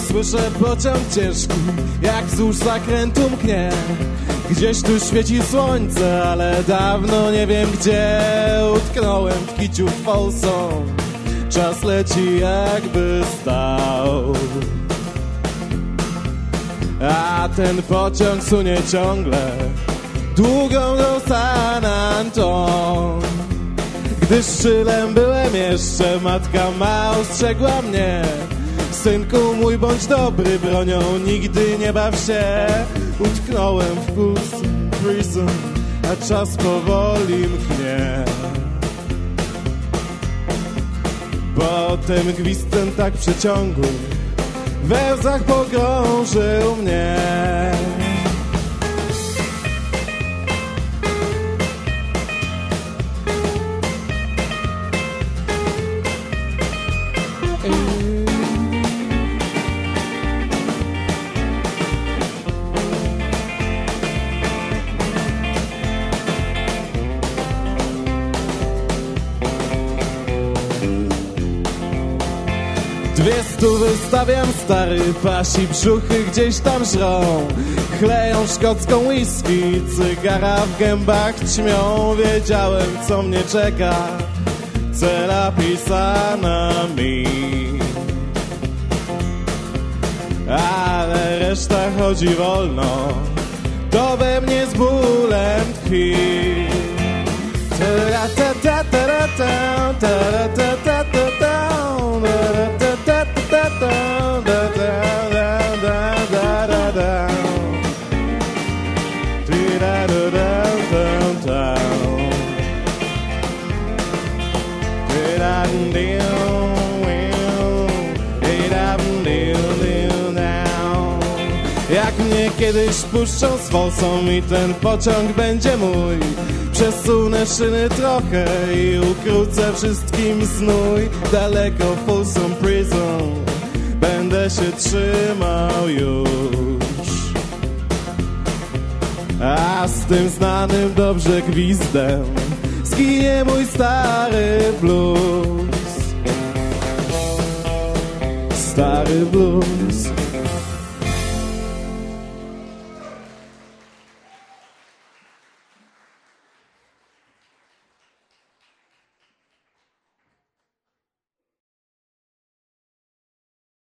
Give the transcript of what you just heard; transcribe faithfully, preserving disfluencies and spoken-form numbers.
Słyszę pociąg ciężki, jak wzdłuż zakrętu mknie. Gdzieś tu świeci słońce, ale dawno nie wiem gdzie. Utknąłem w kiciu Folsom, czas leci jakby stał. A ten pociąg sunie ciągle długą do San Anton. Gdy szylem byłem jeszcze, matka ma ostrzegła mnie: synku mój, bądź dobry, bronią nigdy nie baw się. Utknąłem w Folsom Prison, a czas powoli mknie. Potem gwizd ten tak przeciągły we łzach pogrążył mnie. Dwie stu wystawiam, stary, pasi brzuchy gdzieś tam żrą. Chleją szkocką whisky, cygara w gębach ćmią. Wiedziałem, co mnie czeka, cela pisana mi. Ale reszta chodzi wolno, to we mnie z bólem tkwi. Jak mnie kiedyś puszczą z Folsom i ten pociąg będzie mój, przesunę szyny trochę i ukrócę wszystkim znój. Daleko w Folsom Prison będę się trzymał już. A z tym znanym dobrze gwizdem zginie mój stary blues. Stary blues.